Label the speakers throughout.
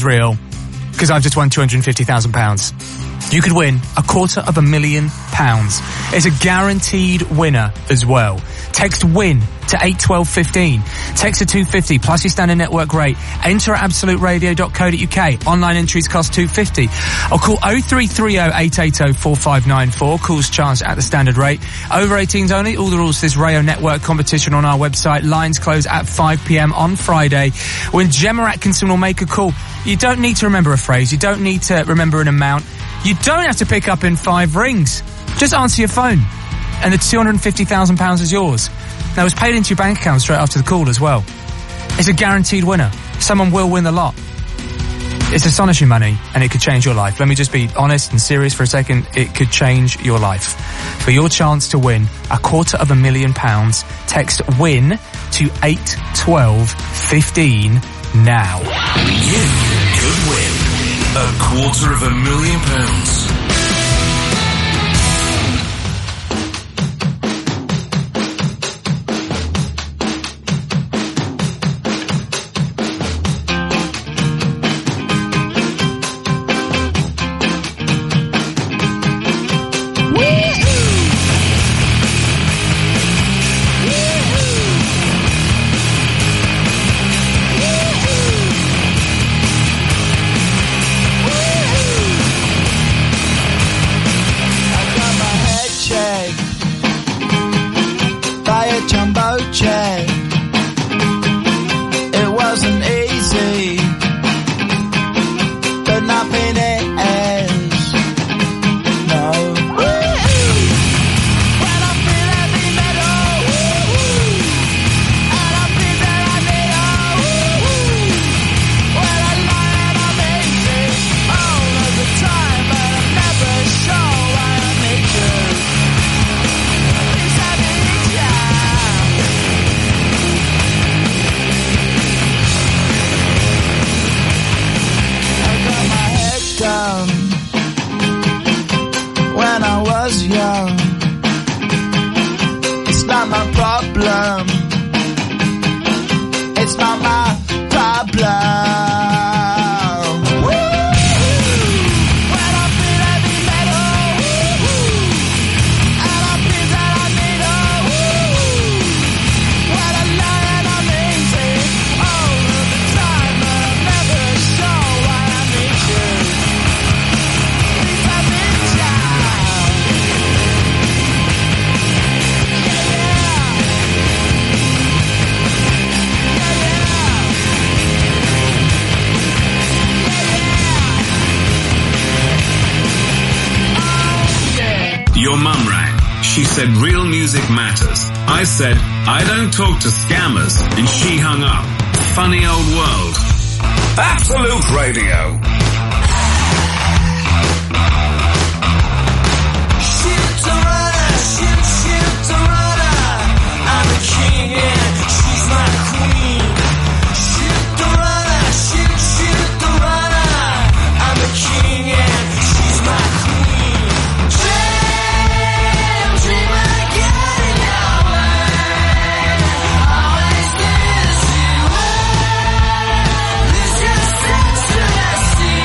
Speaker 1: real, because I've just won £250,000. You could win £250,000. It's a guaranteed winner as well. Text WIN to 81215. Text to 250 plus your standard network rate. Enter at absoluteradio.co.uk. Online entries cost $2.50. Or call 0330 880 4594. Calls charged at the standard rate. Over 18s only. All the rules to this Rayo Network competition on our website. Lines close at 5 p.m. on Friday, when Gemma Atkinson will make a call. You don't need to remember a phrase. You don't need to remember an amount. You don't have to pick up in 5 rings. Just answer your phone, and the £250,000 is yours. Now, it's paid into your bank account straight after the call as well. It's a guaranteed winner. Someone will win the lot. It's astonishing money, and it could change your life. Let me just be honest and serious for a second. It could change your life. For your chance to win £250,000, text WIN to 81215 now.
Speaker 2: You could win £250,000.
Speaker 3: Your mum rang. She said real music matters. I said, I don't talk to scammers. And she hung up. Funny old world. Absolute Radio.
Speaker 4: I'm a king and she's my queen. Shoot the runner, shoot the runner. I'm a king and she's my queen. Dream again now. Always this you. Lose yourself to the sea.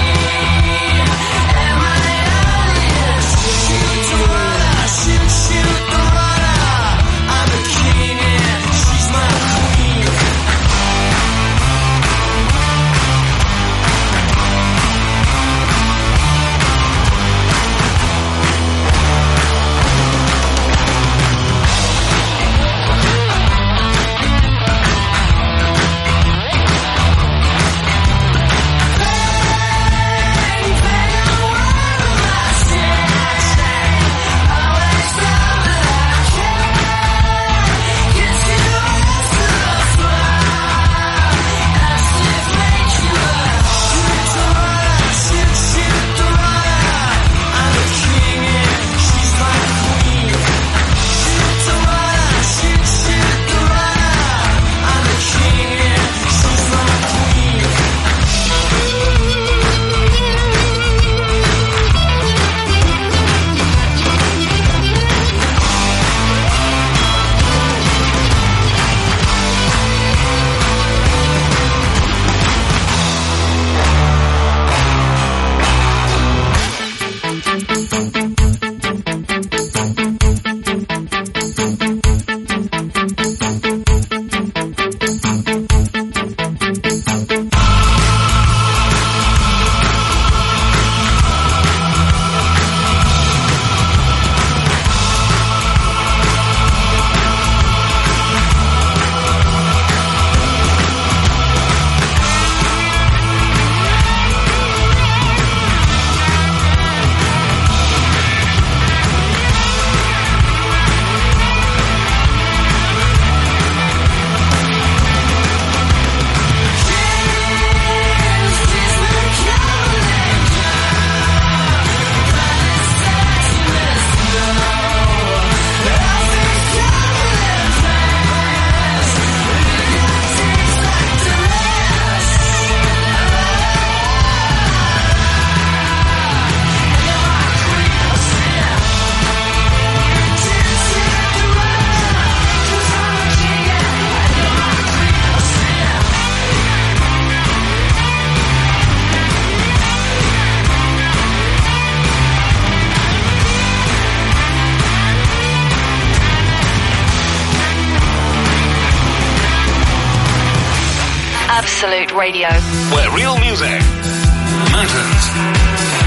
Speaker 5: Absolute Radio.
Speaker 3: Where real music matters.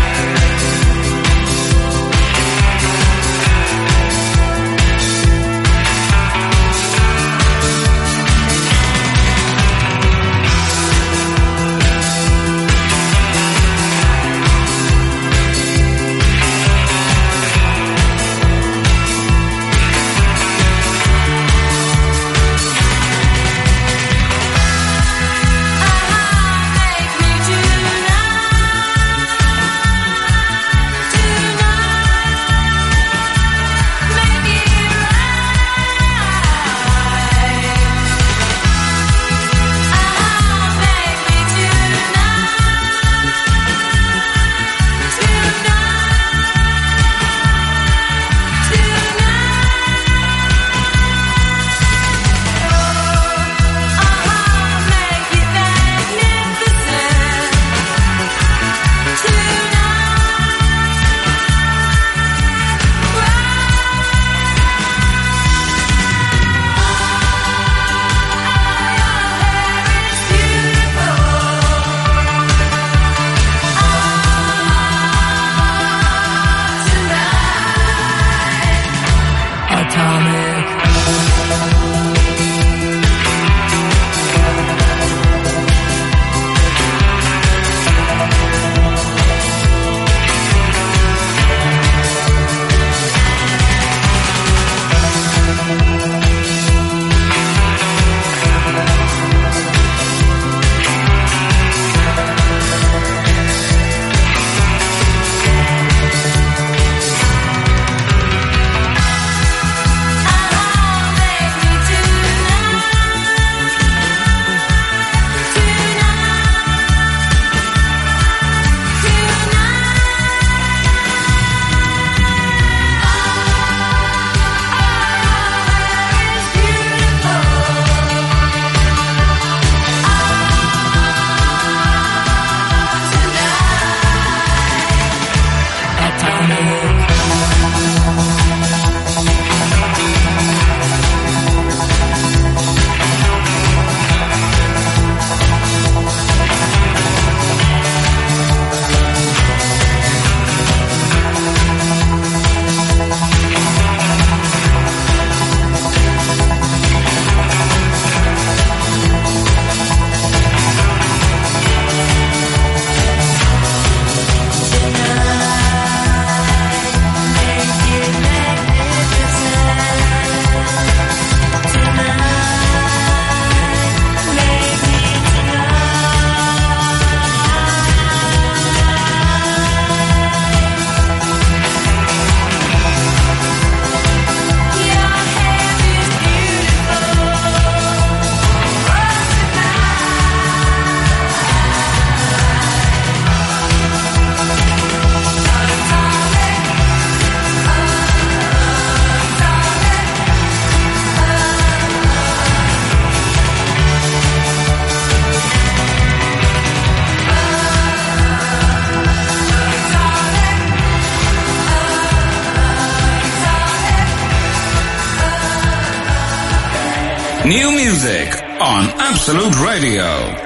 Speaker 3: New music on Absolute Radio.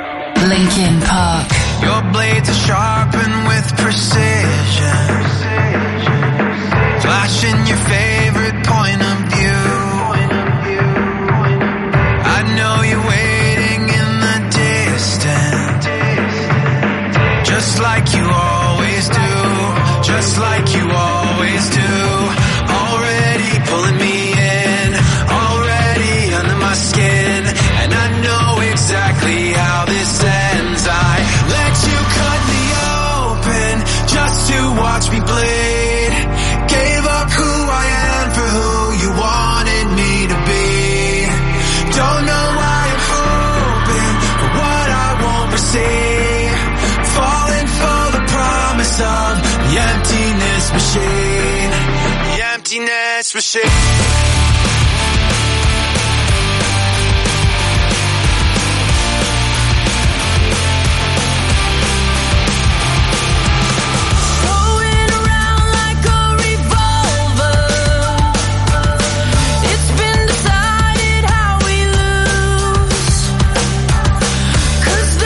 Speaker 5: Linkin Park.
Speaker 4: Your blades are sharpened with precision, flashing your favorite point of view. I know you're waiting in the distance, just like you always do, just like you always do. Already pulling me in, already under my skin, and I know exactly how this ends. I let you cut me open just to watch me bleed. Gave up who I am for who you wanted me to be. Don't know why I'm hoping for what I won't receive. Falling for the promise of the emptiness machine. The emptiness machine.
Speaker 6: Cause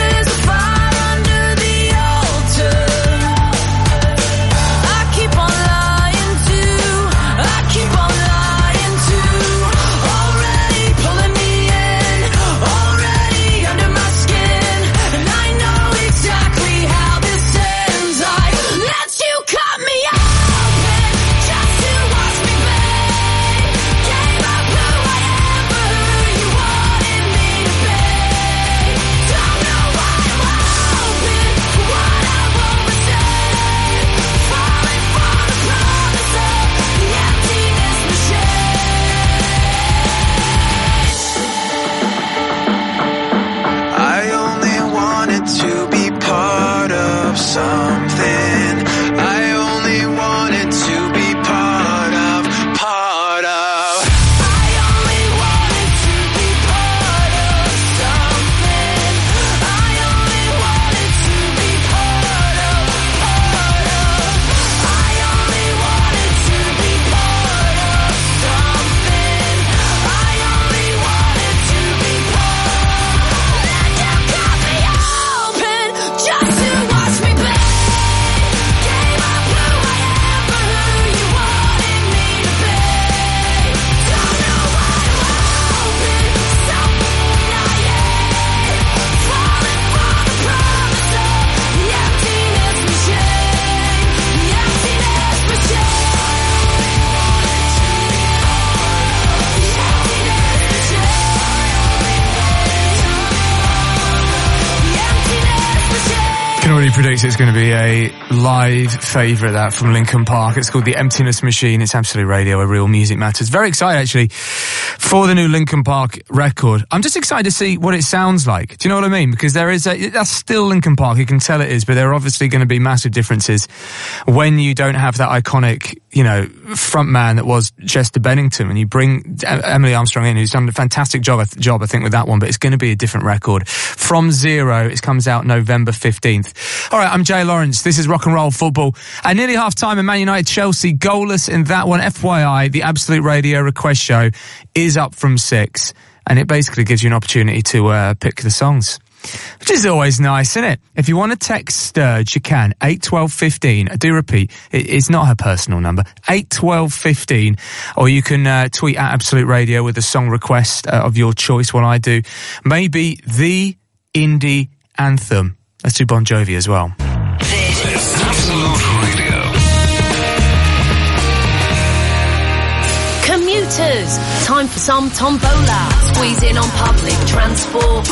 Speaker 1: Everybody predicts it's going to be a live favourite, that from Linkin Park. It's called The Emptiness Machine. It's Absolute Radio, where real music matters. Very excited, actually, for the new Linkin Park record. I'm just excited to see what it sounds like. Do you know what I mean? Because that's still Linkin Park. You can tell it is, but there are obviously going to be massive differences when you don't have that iconic, front man that was Chester Bennington, and you bring Emily Armstrong in, who's done a fantastic job, I think, with that one, but it's going to be a different record. From Zero, it comes out November 15th. All right, I'm Jay Lawrence. This is Rock and Roll Football. At nearly half-time in Man United Chelsea, goalless in that one. FYI, the Absolute Radio request show is up from 6, and it basically gives you an opportunity to pick the songs, which is always nice, isn't it? If you want to text Sturge, you can. 81215. I do repeat, it's not her personal number. 81215. Or you can tweet at Absolute Radio with a song request of your choice. What I do, maybe the indie anthem. Let's do Bon Jovi as well.
Speaker 2: This is Absolute Radio.
Speaker 6: Commuters, time for some tombola. Squeeze in on public transport.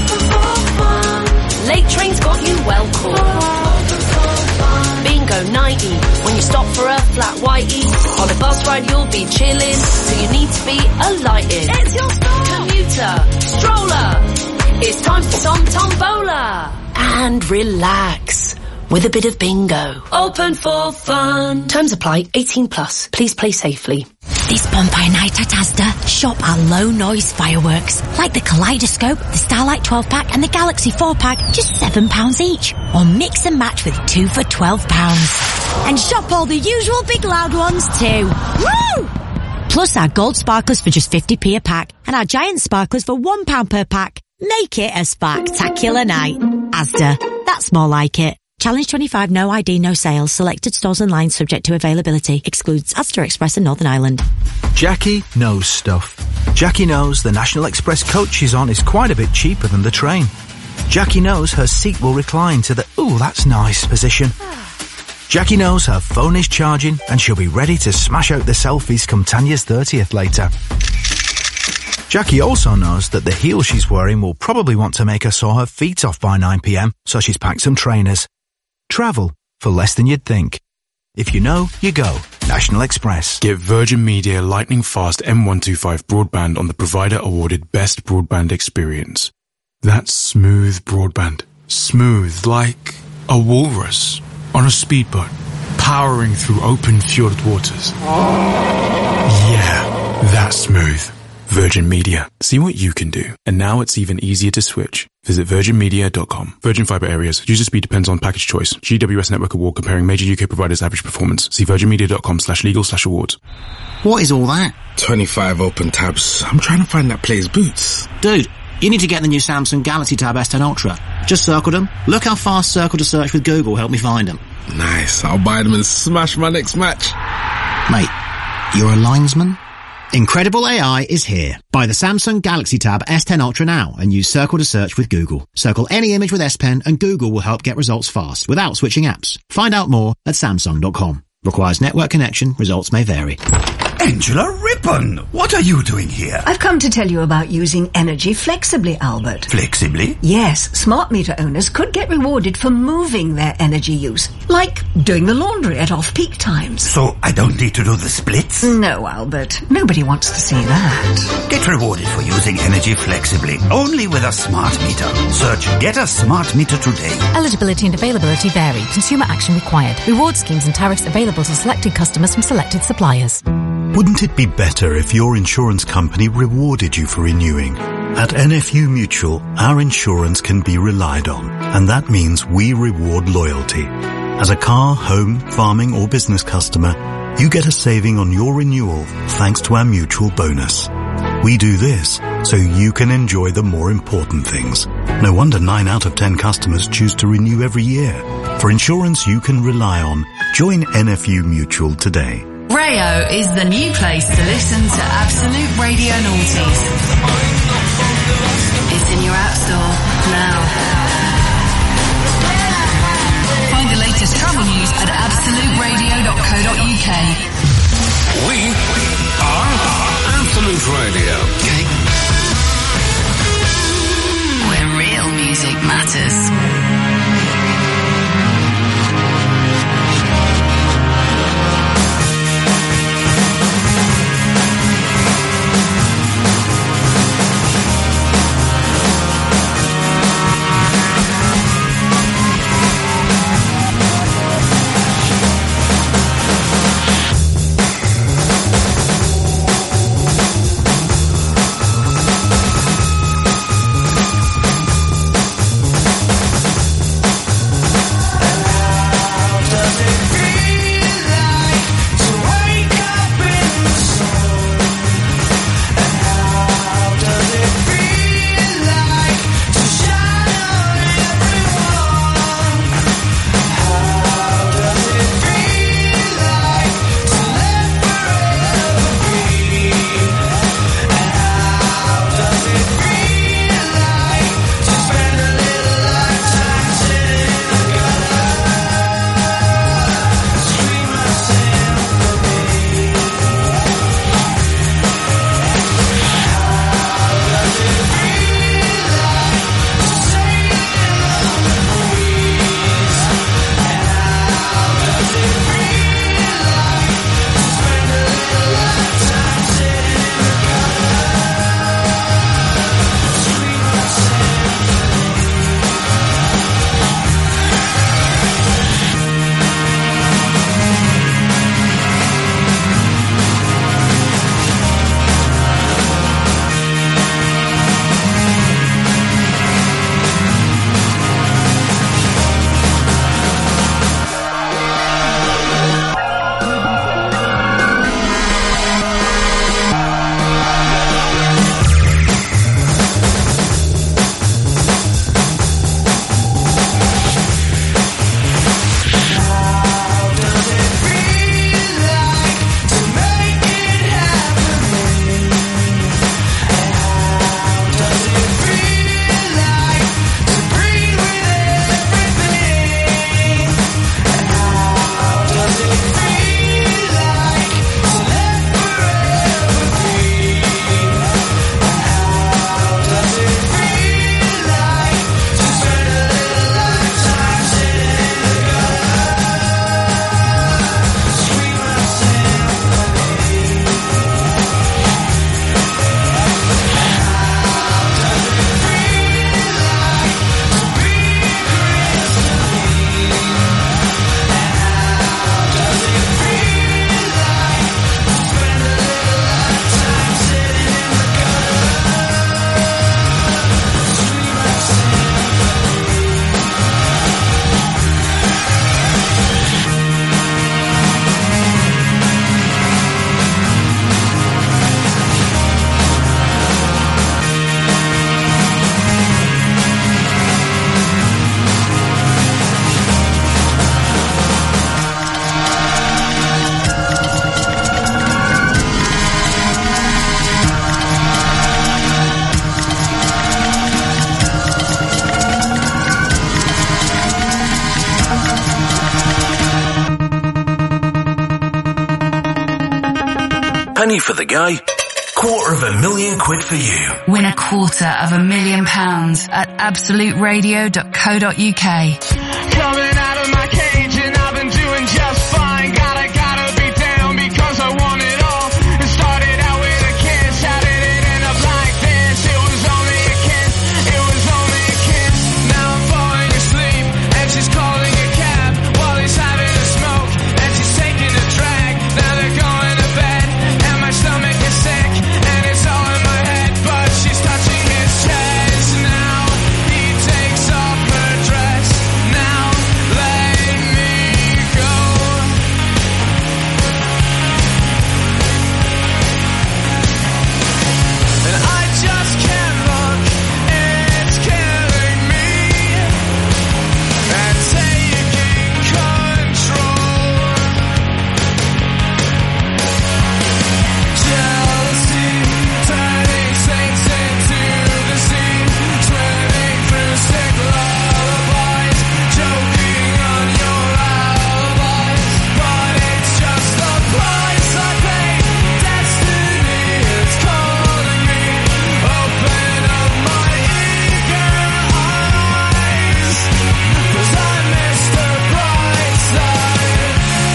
Speaker 6: Late trains got you well caught. Bingo 90, when you stop for a flat whitey. On a bus ride you'll be chilling, so you need to be alighted. It's your stop. Commuter, stroller, it's time for some tombola. And relax with a bit of bingo. Open for fun. Terms apply. 18 plus. Please play safely.
Speaker 7: This bonfire night at Asda, shop our low noise fireworks, like the Kaleidoscope, the Starlight 12-pack and the Galaxy 4-pack, just £7 each. Or mix and match with 2 for £12. And shop all the usual big loud ones too. Woo! Plus our gold sparklers for just 50p a pack, and our giant sparklers for £1 per pack. Make it a spectacular night. Asda, that's more like it. Challenge 25, no ID, no sales. Selected stores and lines subject to availability. Excludes Asda Express and Northern Ireland.
Speaker 8: Jackie knows stuff. Jackie knows the National Express coach she's on is quite a bit cheaper than the train. Jackie knows her seat will recline to the, ooh, that's nice position. Jackie knows her phone is charging and she'll be ready to smash out the selfies come Tanya's 30th later. Jackie also knows that the heels she's wearing will probably want to make her saw her feet off by 9 p.m, so she's packed some trainers. Travel for less than you'd think. If you know, you go. National Express.
Speaker 9: Get Virgin Media lightning fast M125 broadband on the provider awarded Best Broadband Experience. That's smooth broadband. Smooth like a walrus on a speedboat, powering through open fjord waters. Yeah, that's smooth. Virgin Media. See what you can do. And now it's even easier to switch. Visit virginmedia.com. Virgin Fibre Areas. User speed depends on package choice. GWS Network Award comparing major UK providers' average performance. See virginmedia.com/legal/awards.
Speaker 10: What is all that?
Speaker 11: 25 open tabs. I'm trying to find that player's boots.
Speaker 10: Dude, you need to get the new Samsung Galaxy Tab S10 Ultra. Just circled them. Look how fast circle to search with Google helped me find them.
Speaker 11: Nice. I'll buy them and smash my next match.
Speaker 10: Mate, you're a linesman? Incredible AI is here. Buy the Samsung Galaxy Tab S10 Ultra now and use Circle to search with Google. Circle any image with S Pen and Google will help get results fast without switching apps. Find out more at Samsung.com. Requires network connection. Results may vary.
Speaker 12: Angela Rippon, what are you doing here?
Speaker 13: I've come to tell you about using energy flexibly, Albert.
Speaker 12: Flexibly?
Speaker 13: Yes, smart meter owners could get rewarded for moving their energy use, like doing the laundry at off-peak times.
Speaker 12: So I don't need to do the splits?
Speaker 13: No, Albert. Nobody wants to see that.
Speaker 12: Get rewarded for using energy flexibly, only with a smart meter. Search Get a Smart Meter today.
Speaker 14: Eligibility and availability vary. Consumer action required. Reward schemes and tariffs available to selected customers from selected suppliers.
Speaker 15: Wouldn't it be better if your insurance company rewarded you for renewing? At NFU Mutual, our insurance can be relied on, and that means we reward loyalty. As a car, home, farming or business customer, you get a saving on your renewal thanks to our mutual bonus. We do this so you can enjoy the more important things. No wonder 9 out of 10 customers choose to renew every year. For insurance you can rely on, join NFU Mutual today.
Speaker 5: Rayo is the new place to listen to Absolute Radio Noughties. It's in your app store now. Find the latest travel news at absoluteradio.co.uk.
Speaker 3: We are Absolute Radio.
Speaker 5: Where real music matters.
Speaker 2: Penny for the guy, £250,000 for you.
Speaker 5: Win £250,000 at absoluteradio.co.uk.
Speaker 4: Coming out of my cage and I've been doing just fine. Gotta be down because I want it all. It started out with a kiss. How did it end up like this? It was only a kiss. It was only a kiss. Now I'm falling asleep and she's calling a cab while he's having a smoke and she's taking a drag. Now they're going to bed and my stomach is sick and it's all in my head, but she's touching his chest. Now he takes off her dress. Now let me go. And I just can't look, it's killing me. And taking control. Jealousy, turning saints into the sea. Swimming through sick lullabies. Joking on your alibis. But it's just the price I pay. Destiny is calling me. Open up my eager eyes. 'Cause I miss the bright side.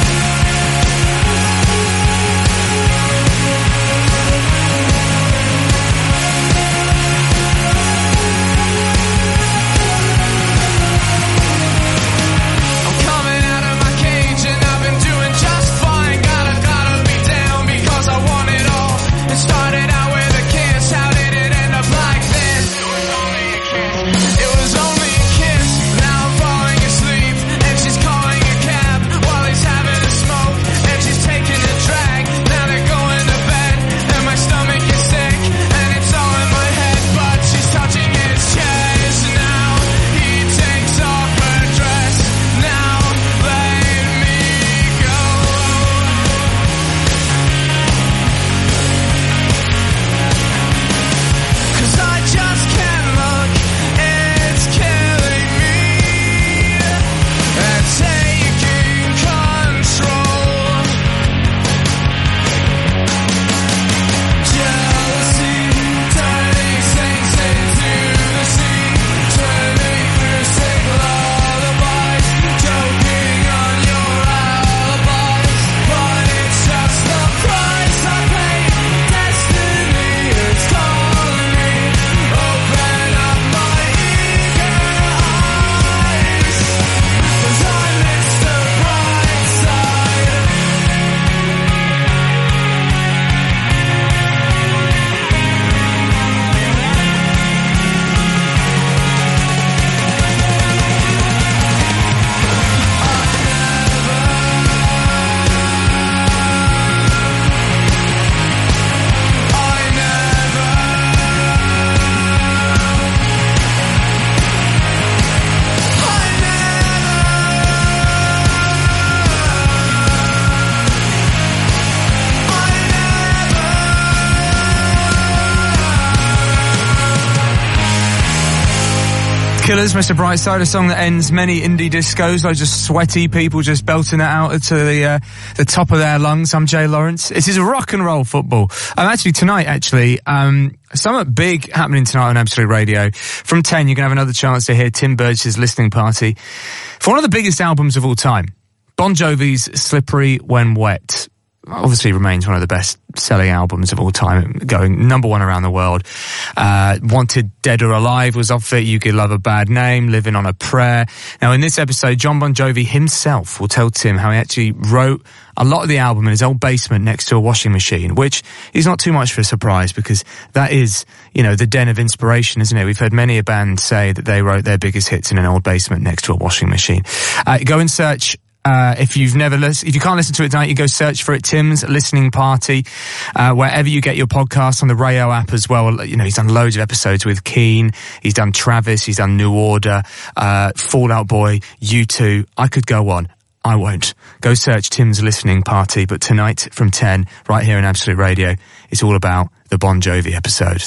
Speaker 4: I'm coming out of my cage and I've been doing just fine. Gotta be down because I want it all. It started out with a kiss. How did it end up like this? It was only a kiss. It was only a kiss. Now I'm falling asleep and she's calling a cab while he's having a smoke and she's taking a drag. Now they're going to bed and my stomach is sick and it's all in my head, but she's touching his chest. Now he takes off her dress. Now let me go. 'Cause I just can't look, it's killing me. And taking control. Jealousy, turning saints into the sea. Swimming through sick lullabies. Joking on your alibis. But it's just the price I pay. Destiny is calling me. Open up my eager eyes. 'Cause I miss the bright side.
Speaker 1: Killers, Mr. Brightside, a song that ends many indie discos, loads of sweaty people just belting it out to the top of their lungs. I'm Jay Lawrence. This is rock and roll football. Tonight, something big happening tonight on Absolute Radio. From 10, you're going to have another chance to hear Tim Burgess's listening party for one of the biggest albums of all time. Bon Jovi's Slippery When Wet. Obviously remains one of the best selling albums of all time, going number one around the world. Wanted Dead or Alive was off it. You Could Love a Bad Name, Living on a Prayer. Now in this episode, John Bon Jovi himself will tell Tim how he actually wrote a lot of the album in his old basement next to a washing machine, which is not too much for a surprise because that is, the den of inspiration, isn't it? We've heard many a band say that they wrote their biggest hits in an old basement next to a washing machine. Go and search if you can't listen to it tonight, you go search for it, Tim's Listening Party, wherever you get your podcasts, on the Rayo app as well. He's done loads of episodes with Keane, he's done Travis, he's done New Order, Fall Out Boy, U2. I could go on. I won't. Go search Tim's Listening Party, but tonight from 10, right here in Absolute Radio, it's all about the Bon Jovi episode.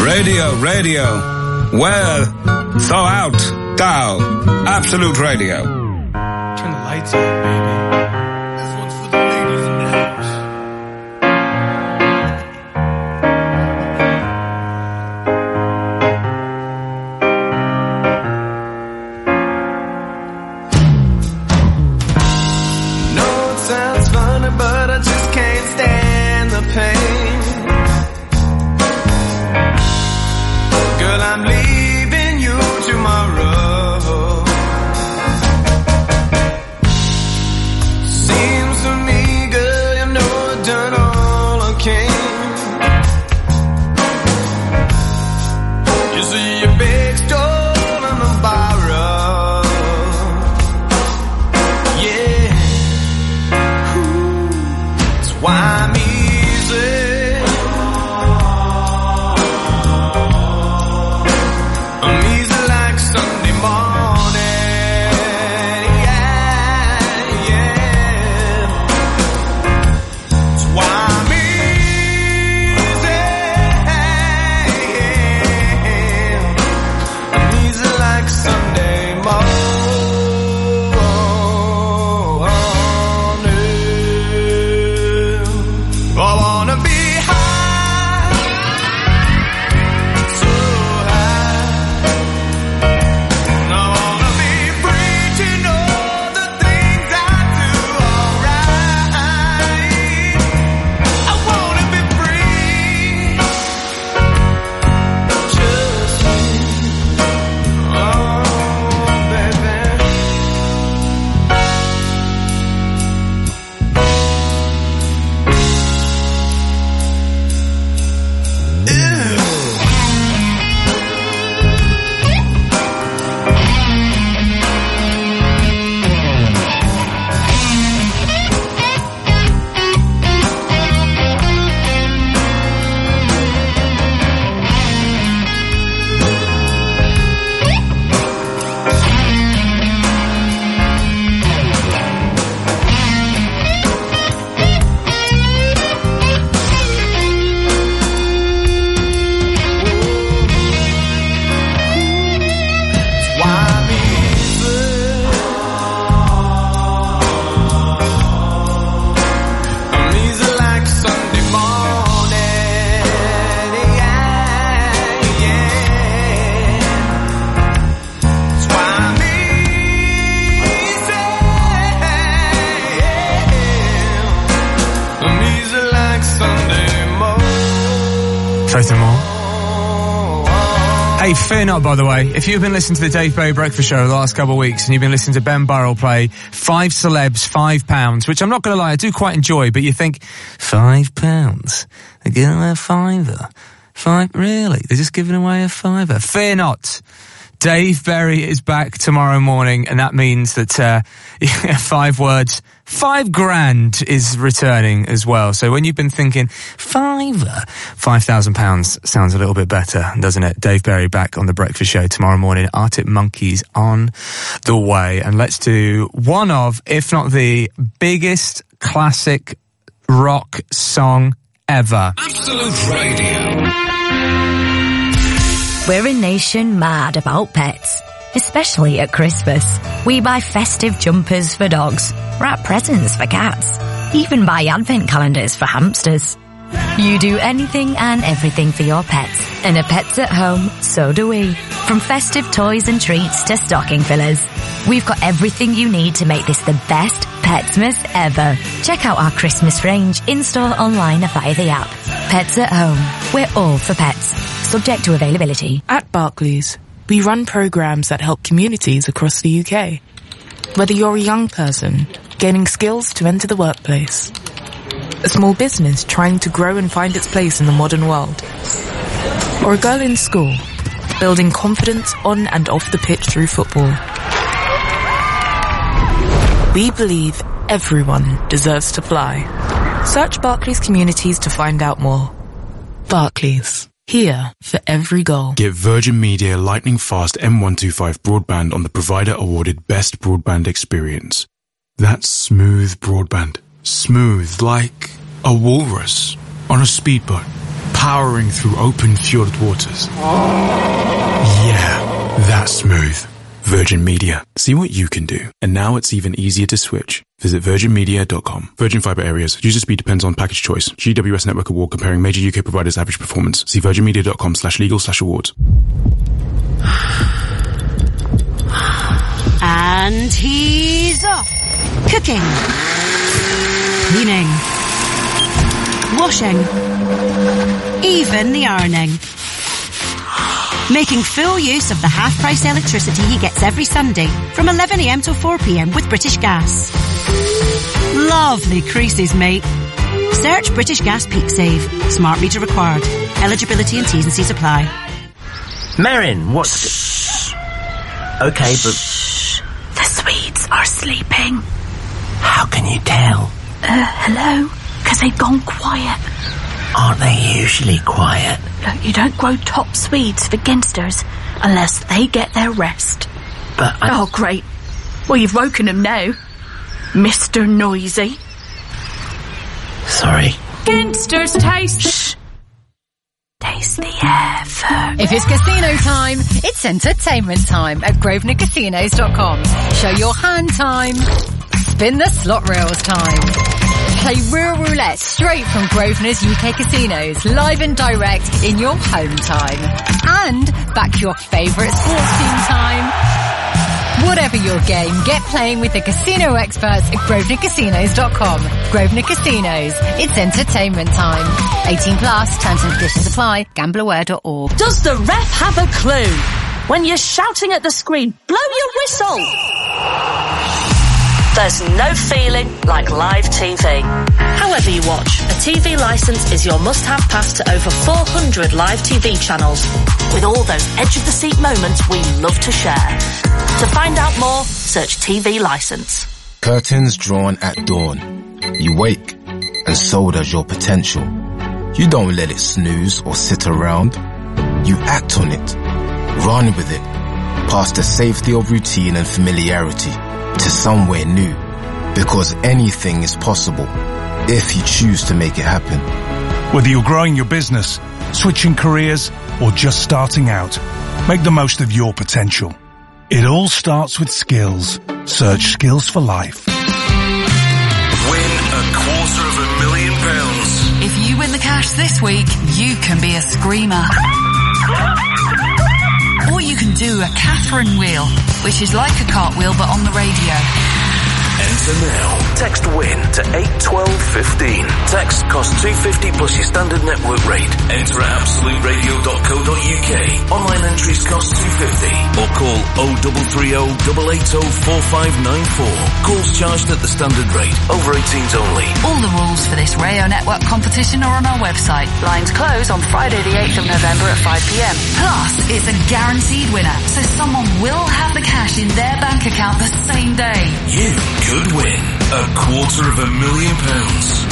Speaker 3: Radio. Well, so out, Tao. Absolute Radio.
Speaker 9: Turn the lights out, baby. This one's for the ladies in the house.
Speaker 4: No, it sounds funny, but I just can't stand the pain. Girl, I'm leaving you tomorrow. Seems to me, girl, you know I've done all I can. You see your big stone on the borrow. Yeah. Ooh, that's why I'm easy. I'm easy like Sunday morning. Yeah, yeah. That's why I'm easy. I'm easy like Sunday morning. I wanna be high, so high. I wanna be free to know the things I do alright. I wanna be free, just me. Oh, baby. I'm easy like Sunday morning. Yeah, yeah. That's why I'm easy. I'm easy like Sunday morning.
Speaker 1: Tracy Moore. Hey, fear not, by the way. If you've been listening to the Dave Berry Breakfast Show the last couple of weeks and you've been listening to Ben Burrell play 5 celebs, £5, which I'm not going to lie, I do quite enjoy, but you think, £5? They're giving away a fiver? Really? They're just giving away a fiver? Fear not. Dave Berry is back tomorrow morning, and that means that 5 words, £5,000 is returning as well. So when you've been thinking, fiver, £5,000 sounds a little bit better, doesn't it? Dave Berry back on The Breakfast Show tomorrow morning. Arctic Monkeys on the way. And let's do one of, if not the biggest classic rock song ever.
Speaker 3: Absolute Radio.
Speaker 7: We're a nation mad about pets, especially at Christmas. We buy festive jumpers for dogs, wrap presents for cats, even buy advent calendars for hamsters. You do anything and everything for your pets, and at Pets at Home, so do we. From festive toys and treats to stocking fillers, we've got everything you need to make this the best Petsmas ever. Check out our Christmas range in-store, online, or via the app. Pets at Home. We're all for pets. Subject to availability.
Speaker 16: At Barclays, we run programs that help communities across the UK. Whether you're a young person gaining skills to enter the workplace, a small business trying to grow and find its place in the modern world, or a girl in school building confidence on and off the pitch through football. We believe everyone deserves to fly. Search Barclays Communities to find out more. Barclays. Here for every goal.
Speaker 9: Get Virgin Media lightning fast M125 broadband on the provider awarded best broadband experience. That's smooth broadband. Smooth like a walrus on a speedboat. powering through open fjord waters. Yeah, that's smooth. Virgin Media. See what you can do. And now it's even easier to switch. Visit virginmedia.com. Virgin Fibre Areas. User speed depends on package choice. GWS Network Award comparing major UK providers' average performance. See virginmedia.com/legal/awards.
Speaker 7: And he's off. Cooking. Cleaning. Washing. Even the ironing. Making full use of the half-price electricity he gets every Sunday from 11 a.m. till 4 p.m. with British Gas. Lovely creases, mate. Search British Gas Peak Save. Smart meter required. Eligibility and T's and C's apply.
Speaker 17: Merrin, what's... Okay, but...
Speaker 7: The Swedes are sleeping.
Speaker 17: How can you tell?
Speaker 7: Hello? Because they've gone quiet.
Speaker 17: Aren't they usually quiet?
Speaker 7: Look, you don't grow top Swedes for ginsters unless they get their rest.
Speaker 17: But
Speaker 7: Oh, great. Well, you've woken him now. Mr. Noisy.
Speaker 17: Sorry.
Speaker 7: Ginsters taste... Shh. Taste the air first.
Speaker 14: If it's casino time, it's entertainment time at GrosvenorCasinos.com. Show your hand time. Spin the slot reels time. Play Real Roulette straight from Grosvenor's UK casinos, live and direct in your home time. And back your favourite sports team time. Whatever your game, get playing with the casino experts at GrosvenorCasinos.com. Grosvenor Casinos. It's entertainment time. 18 plus, terms and conditions apply. Gambleaware.org.
Speaker 6: Does the ref have a clue? When you're shouting at the screen, blow your whistle! There's no feeling like live TV. However you watch, a TV licence is your must-have pass to over 400 live TV channels, with all those edge-of-the-seat moments we love to share. To find out more, search TV licence.
Speaker 18: Curtains drawn at dawn. You wake, and so does your potential. You don't let it snooze or sit around. You act on it. Run with it. Past the safety of routine and familiarity to somewhere new, because anything is possible if you choose to make it happen.
Speaker 19: Whether you're growing your business, switching careers, or just starting out, make the most of your potential. It all starts with skills. Search Skills for Life.
Speaker 2: Win £250,000.
Speaker 5: If you win the cash this week, you can be a screamer. Or you can do a Catherine wheel, which is like a cartwheel but on the radio.
Speaker 2: Enter now. Text WIN to 81215. Text costs $2.50 plus your standard network rate. Enter at absoluteradio.co.uk. Online entries cost $2.50. Or call 0330 880 4594. Calls charged at the standard rate. Over 18s only.
Speaker 5: All the rules for this Radio Network competition are on our website. Lines close on Friday the 8th of November at 5 p.m. Plus, it's a guaranteed winner, so someone will have the cash in their bank account the same day.
Speaker 2: You could win £250,000.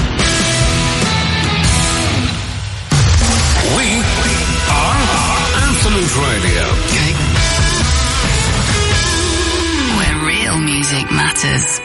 Speaker 2: We are Absolute Radio.
Speaker 5: Where real music matters.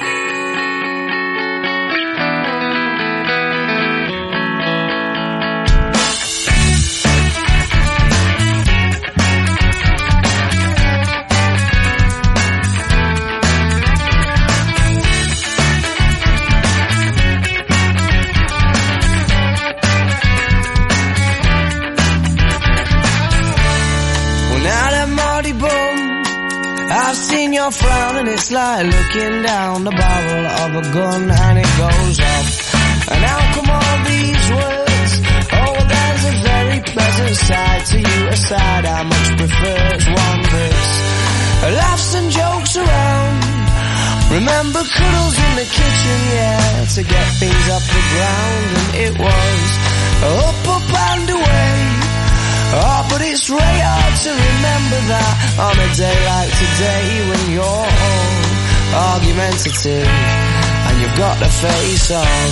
Speaker 20: I've seen your frown and it's like looking down the barrel of a gun and it goes off. And how come all these words? Oh, there's a very pleasant side to you, a side I much prefer. It's one that's laughs and jokes around. Remember cuddles in the kitchen, yeah, to get things off the ground. And it was up, up and away. Oh, but it's really hard to remember that on a day like today when you're all argumentative and you've got the face on.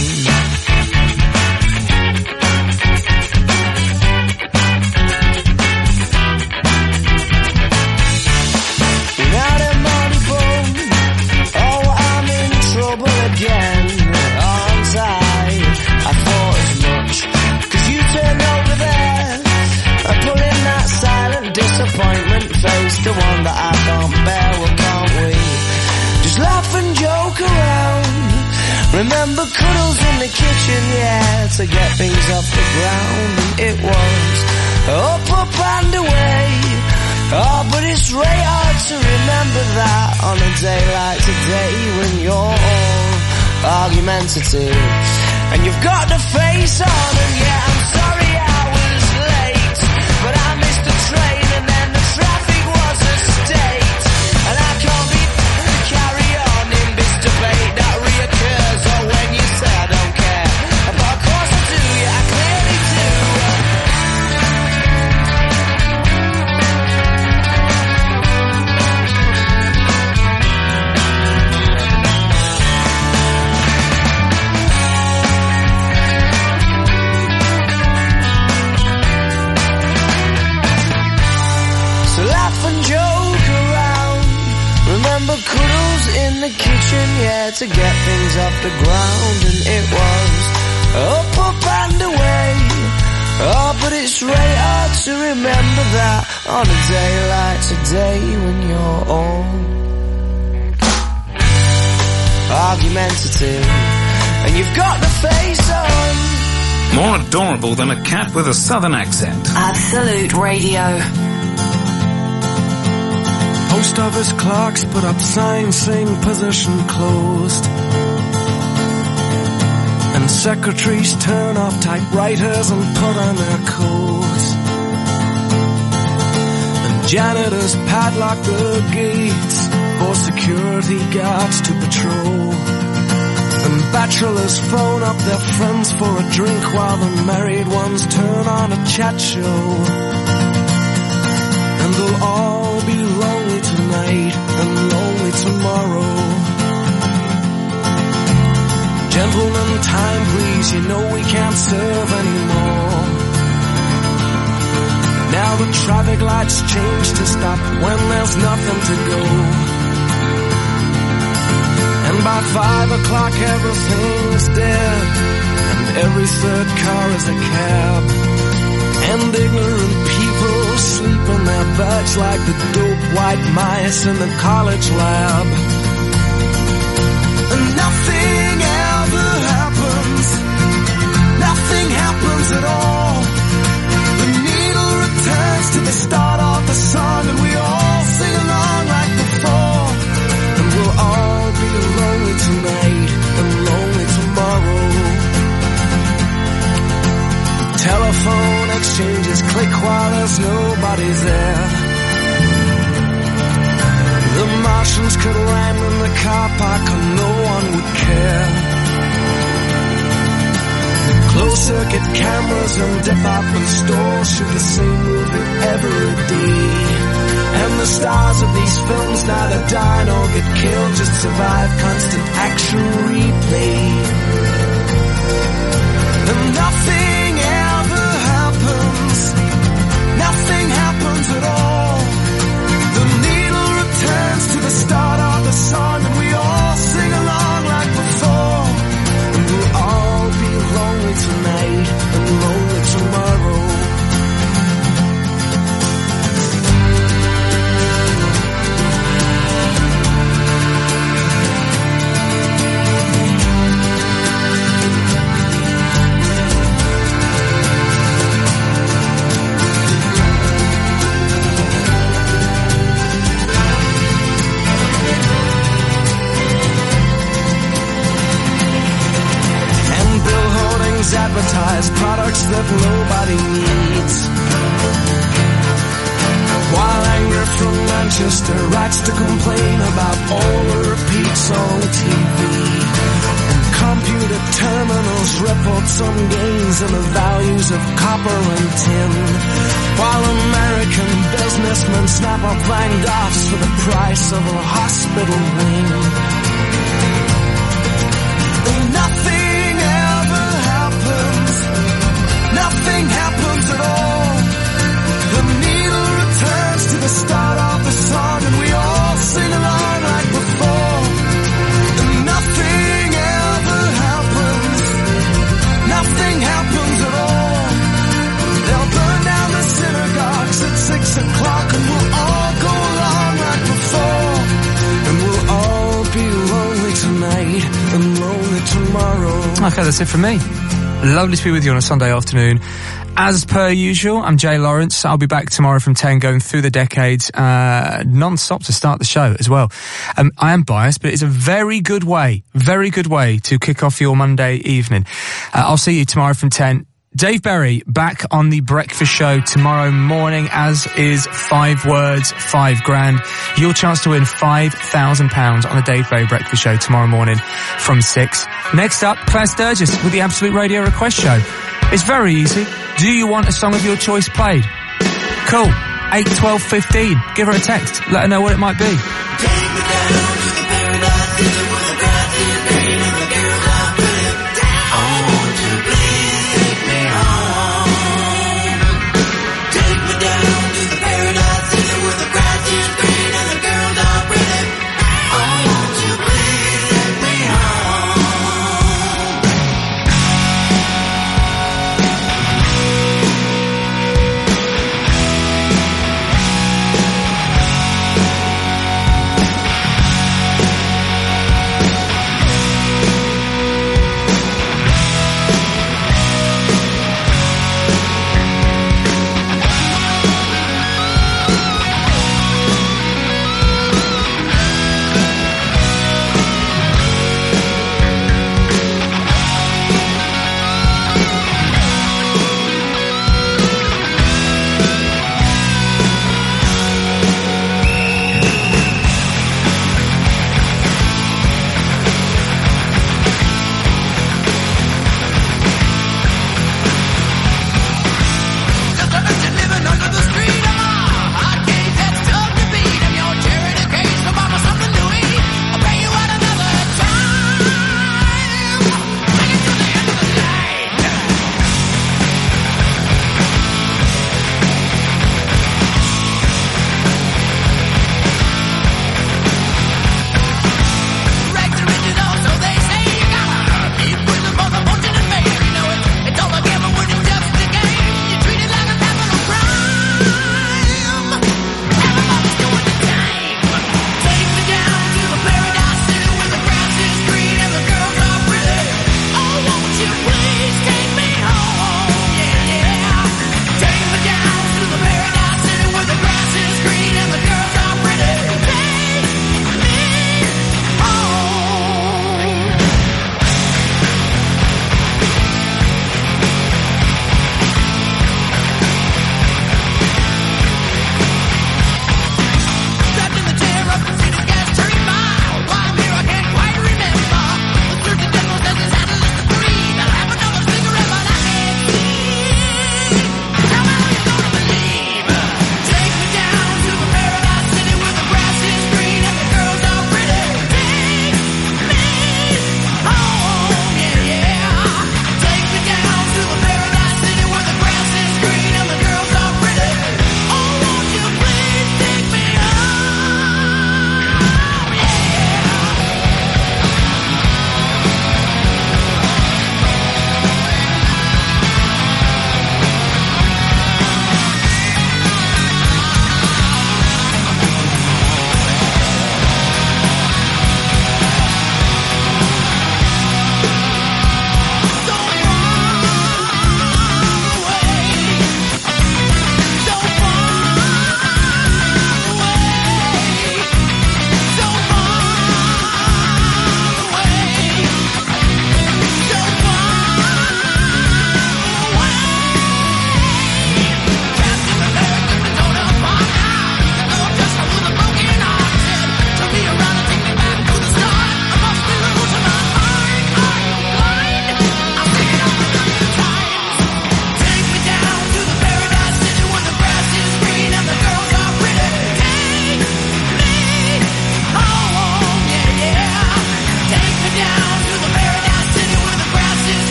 Speaker 20: Without a money bone, oh, I'm in trouble again, aren't I? I thought as much, 'cause you turned over there. Remember cuddles in the kitchen, yeah, to get things off the ground. And it was up and away. Oh, but it's really hard to remember that on a day like today when you're all argumentative and you've got the face on. And yeah, I'm sorry I was late, but I missed the train and then the traffic was a state. And I can't be carry on in this debate that reoccurs. Or when you say I don't care, but of course I do, yeah, I clearly do. Cuddles in the kitchen, yeah, to get things off the ground. And it was up and away. Oh, but it's really hard to remember that on a day like today when you're all argumentative and you've got the face on.
Speaker 3: More adorable than a cat with a southern accent.
Speaker 5: Absolute Radio.
Speaker 20: Post office clerks put up signs saying position closed. And secretaries turn off typewriters and put on their coats. And janitors padlock the gates for security guards to patrol. And bachelors phone up their friends for a drink while the married ones turn on a chat show. And they'll all be lonely tonight and lonely tomorrow. Gentlemen, time please, you know we can't serve anymore. Now the traffic lights change to stop when there's nothing to go. And by 5 o'clock everything's dead, and every third car is a cab. And ignorant people sleep in their beds like the dope white mice in the college lab. And nothing ever happens. Nothing happens at all. The needle returns to the start of the song, and we all sing along like before. And we'll all be lonely tonight and lonely tomorrow. Telephone exchanges click while there's nobody there. The Martians could land in the car park and no one would care. The closed-circuit cameras and department stores shoot the same movie every day. And the stars of these films neither die nor get killed, just survive constant action replay. And nothing ever happens. Nothing happens at all. The needle returns to the start of the song, and we all sing along like before. And we'll all be lonely tonight and lonely tomorrow. Advertise products that nobody needs. While anger from Manchester writes to complain about all the repeats on TV. And computer terminals report some gains in the values of copper and tin. While American businessmen snap up Van Goghs for the price of a hospital wing. And nothing ever happens. Nothing happens at all. The needle returns to the start of the song, and we all sing along like before. And nothing ever happens. Nothing happens at all. They'll burn down the synagogues at 6 o'clock, and we'll all go along like before. And we'll all tomorrow.
Speaker 1: Okay, that's it from me. Lovely to be with you on a Sunday afternoon. As per usual, I'm Jay Lawrence. I'll be back tomorrow from 10, going through the decades, non-stop to start the show as well. I am biased, but it's a very good way to kick off your Monday evening. I'll see you tomorrow from 10. Dave Berry back on the breakfast show tomorrow morning, as is 5 words, 5 grand. Your chance to win £5,000 on the Dave Berry breakfast show tomorrow morning from 6. Next up, Claire Sturgis with the Absolute Radio Request Show. It's very easy. Do you want a song of your choice played? Cool. 8 12 15. Give her a text. Let her know what it might be.
Speaker 4: Take me down to the paradise with the grass is green and the girls are pretty. I want you, please take me home. Take me down to the paradise with the grass is green and the girls are pretty. I want you, please take me home.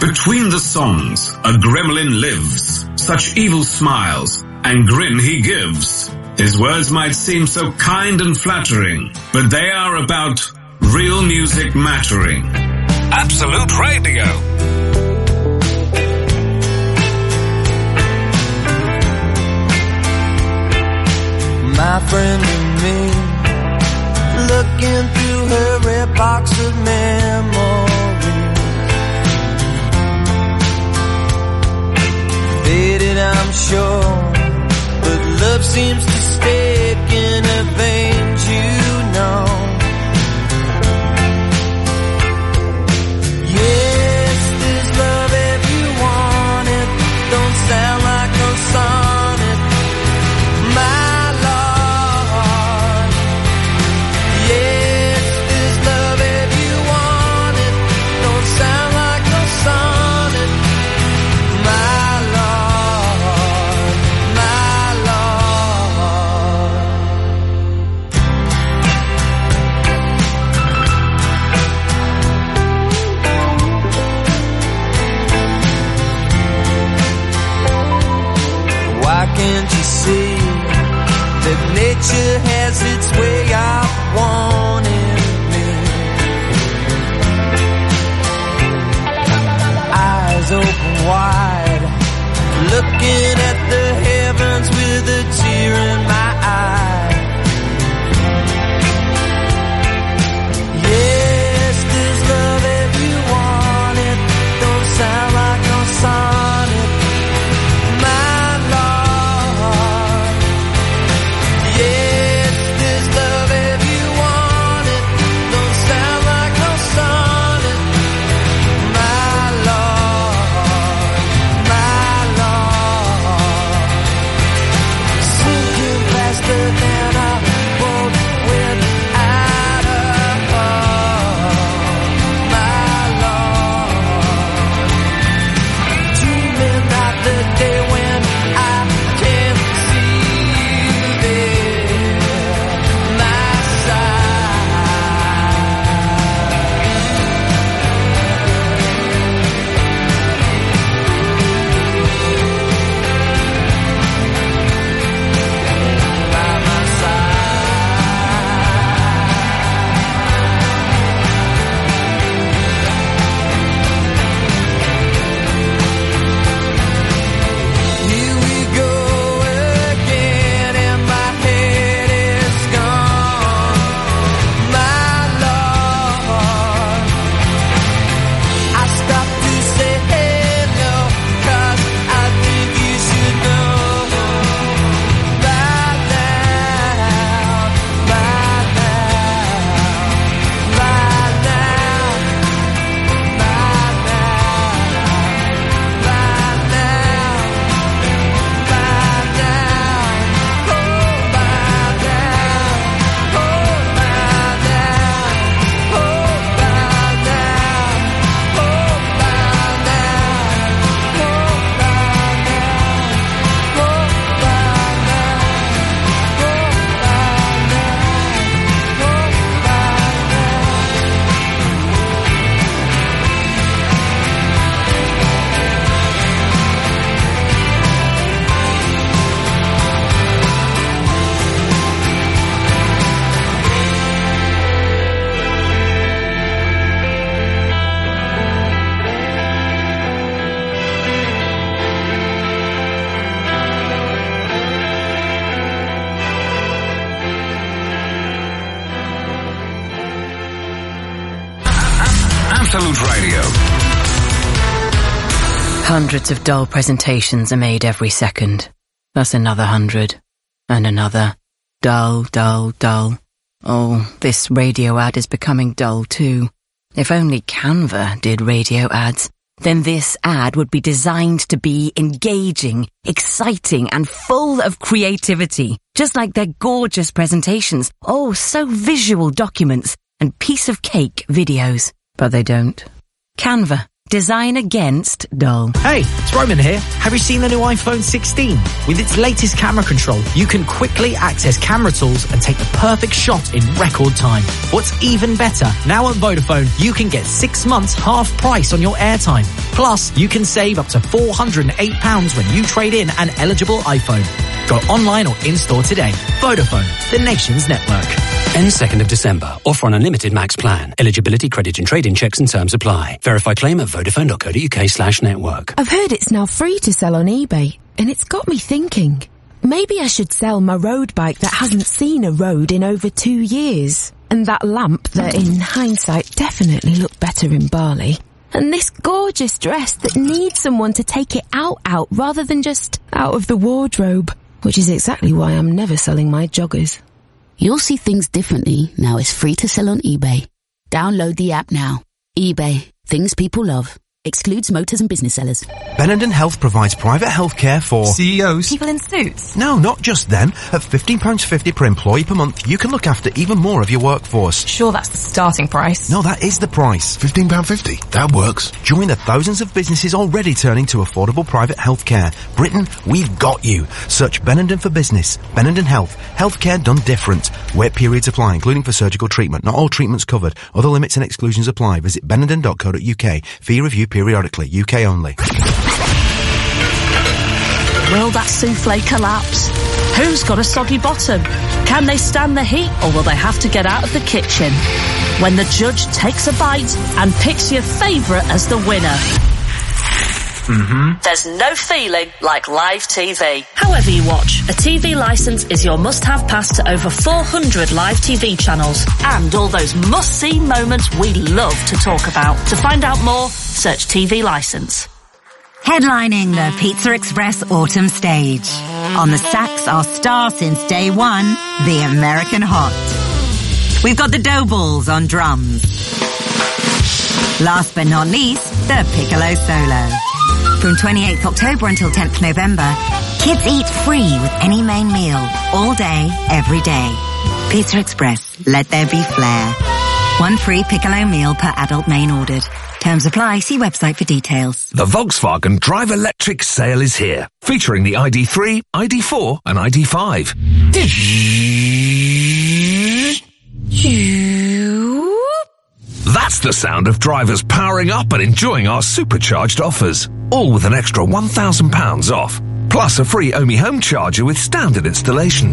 Speaker 3: Between the songs, a gremlin lives, such evil smiles, and grin he gives. His words might seem so kind and flattering, but they are about real music mattering.
Speaker 2: Absolute Radio.
Speaker 20: My friend and me, looking through her red box of memories. Faded, I'm sure, but love seems to stick in her veins, you know. Yes, there's love if you want it. Don't sound like no sonnet, my Lord. Yes, there's love if you want it. Don't sound like no sonnet, my Lord, my Lord. Why can't you see that nature has its way of wanting me? Eyes open wide, looking at the heavens with a tear in my eye. Yes, there's love if you want it. Don't sound like no sonnet, my Lord. Yes, there's love if you want it. Don't sound like no sonnet, my Lord, my Lord. Sinking faster than a boat without a hull, my Lord. Dreaming of the day when I can see you there, my Here we go again, and my head is gone, my Lord. I stopped to say hello, 'cause I think you should know by now, by now, by now, by now, by
Speaker 2: Absolute Radio.
Speaker 21: Hundreds of dull presentations are made every second. That's another 100. And another. Dull, dull, dull. Oh, this radio ad is becoming dull too. If only Canva did radio ads, then this ad would be designed to be engaging, exciting, and full of creativity. Just like their gorgeous presentations. Oh, so visual documents and piece of cake videos. But they don't. Canva. Design against dull.
Speaker 8: Hey, it's Roman here. Have you seen the new iPhone 16? With its latest camera control, you can quickly access camera tools and take the perfect shot in record time. What's even better, now at Vodafone, you can get 6 months half price on your airtime. Plus, you can save up to £408 when you trade in an eligible iPhone. Go online or in-store today. Vodafone, the nation's network.
Speaker 22: Ends 2nd of December. Offer on unlimited max plan. Eligibility, credit and trade-in checks and terms apply. Verify claim at vodafone.co.uk/network.
Speaker 23: I've heard it's now free to sell on eBay, and it's got me thinking. Maybe I should sell my road bike that hasn't seen a road in over 2 years. And that lamp that, in hindsight, definitely looked better in Bali. And this gorgeous dress that needs someone to take it out rather than just out of the wardrobe. Which is exactly why I'm never selling my joggers.
Speaker 24: You'll see things differently now it's free to sell on eBay. Download the app now. eBay. Things people love. Excludes motors and business sellers.
Speaker 25: Benenden Health provides private healthcare for CEOs.
Speaker 26: People in suits?
Speaker 25: No, not just them. At £15.50 per employee per month, you can look after even more of your workforce.
Speaker 26: Sure, that's the starting price.
Speaker 25: No, that is the price.
Speaker 18: £15.50. That works.
Speaker 25: Join the thousands of businesses already turning to affordable private healthcare. Britain, we've got you. Search Benenden for business. Benenden Health. Healthcare done different. Wait periods apply, including for surgical treatment. Not all treatments covered. Other limits and exclusions apply. Visit benenden.co.uk. Fee review periodically. UK only.
Speaker 27: Will that souffle collapse? Who's got a soggy bottom? Can they stand the heat, or will they have to get out of the kitchen? When the judge takes a bite and picks your favourite as the winner. There's no feeling like live TV. However you watch, a TV licence is your must-have pass to over 400 live TV channels and all those must-see moments we love to talk about. To find out more, search TV licence.
Speaker 28: Headlining the Pizza Express Autumn Stage. On the sax, our star since day one, the American Hot. We've got the Dough Balls on drums. Last but not least, the Piccolo Solo. From 28th October until 10th November, kids eat free with any main meal, all day, every day. Pizza Express, let there be flair. 1 free Piccolo meal per adult main ordered. Terms apply, see website for details.
Speaker 2: The Volkswagen Drive Electric sale is here, featuring the ID3, ID4 and ID5. That's the sound of drivers powering up and enjoying our supercharged offers. All with an extra £1,000 off. Plus a free Omi home charger with standard installation.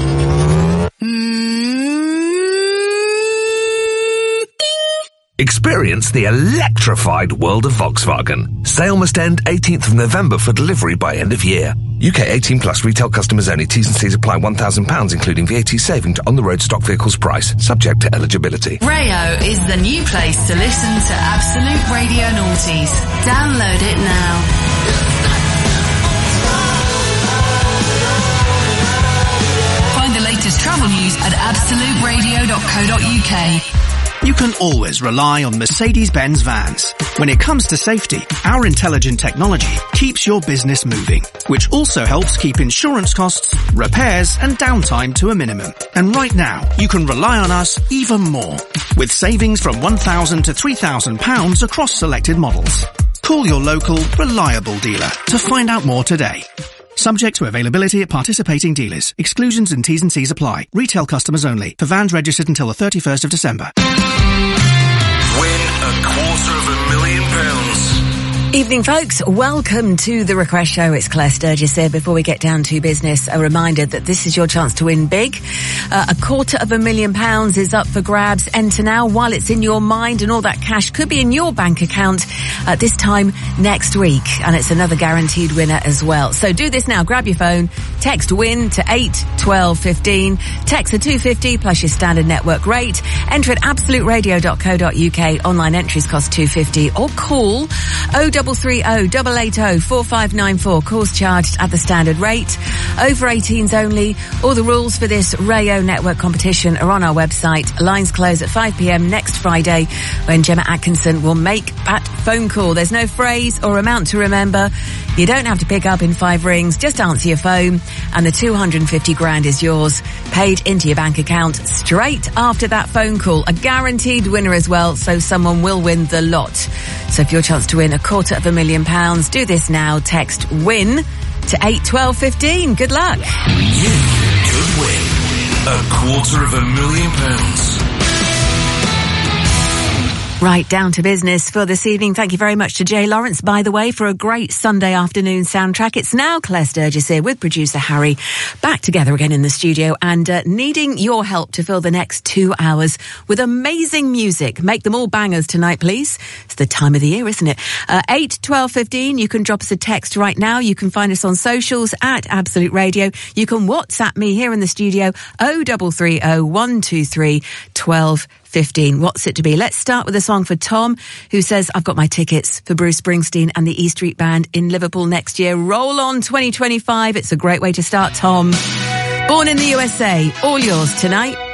Speaker 2: Experience the electrified world of Volkswagen. Sale must end 18th of November for delivery by end of year. UK 18 plus retail customers only. T's and C's apply. £1,000 including VAT saving to on-the-road stock vehicles price. Subject to eligibility.
Speaker 5: Rayo is the new place to listen to Absolute Radio Noughties. Download it now. Find the latest travel news at absoluteradio.co.uk.
Speaker 29: You can always rely on Mercedes-Benz vans. When it comes to safety, our intelligent technology keeps your business moving, which also helps keep insurance costs, repairs and downtime to a minimum. And right now, you can rely on us even more, with savings from £1,000 to £3,000 across selected models. Call your local, reliable dealer to find out more today. Subject to availability at participating dealers. Exclusions and T's and C's apply. Retail customers only. For vans registered until the 31st of December.
Speaker 2: Win £250,000.
Speaker 30: Evening, folks. Welcome to The Request Show. It's Claire Sturgis here. Before we get down to business, a reminder that this is your chance to win big. £250,000 is up for grabs. Enter now while it's in your mind, and all that cash could be in your bank account at this time next week. And it's another guaranteed winner as well. So do this now. Grab your phone, text WIN to 81215. Text the 250 plus your standard network rate. Enter at absoluteradio.co.uk. Online entries cost £250, or call 0330 880 4594. Calls charged at the standard rate. Over 18s only. All the rules for this Rayo Network competition are on our website. Lines close at 5 p.m. next Friday, when Gemma Atkinson will make that phone call. There's no phrase or amount to remember. You don't have to pick up in 5 rings. Just answer your phone and the 250 grand is yours. paid into your bank account straight after that phone call. A guaranteed winner as well, so someone will win the lot. So for your chance to win £250,000, do this now. Text WIN to 81215. Good luck.
Speaker 2: You could win £250,000.
Speaker 30: Right, down to business for this evening. Thank you very much to Jay Lawrence, by the way, for a great Sunday afternoon soundtrack. It's now Claire Sturgis here with producer Harry, back together again in the studio and needing your help to fill the next 2 hours with amazing music. Make them all bangers tonight, please. It's the time of the year, isn't it? 81215. You can drop us a text right now. You can find us on socials at Absolute Radio. You can WhatsApp me here in the studio 0330 123 1215. What's it to be? Let's start with a song for Tom, who says, I've got my tickets for Bruce Springsteen and the E Street Band in Liverpool next year. Roll on 2025. It's a great way to start, Tom. Born in the USA. All yours tonight.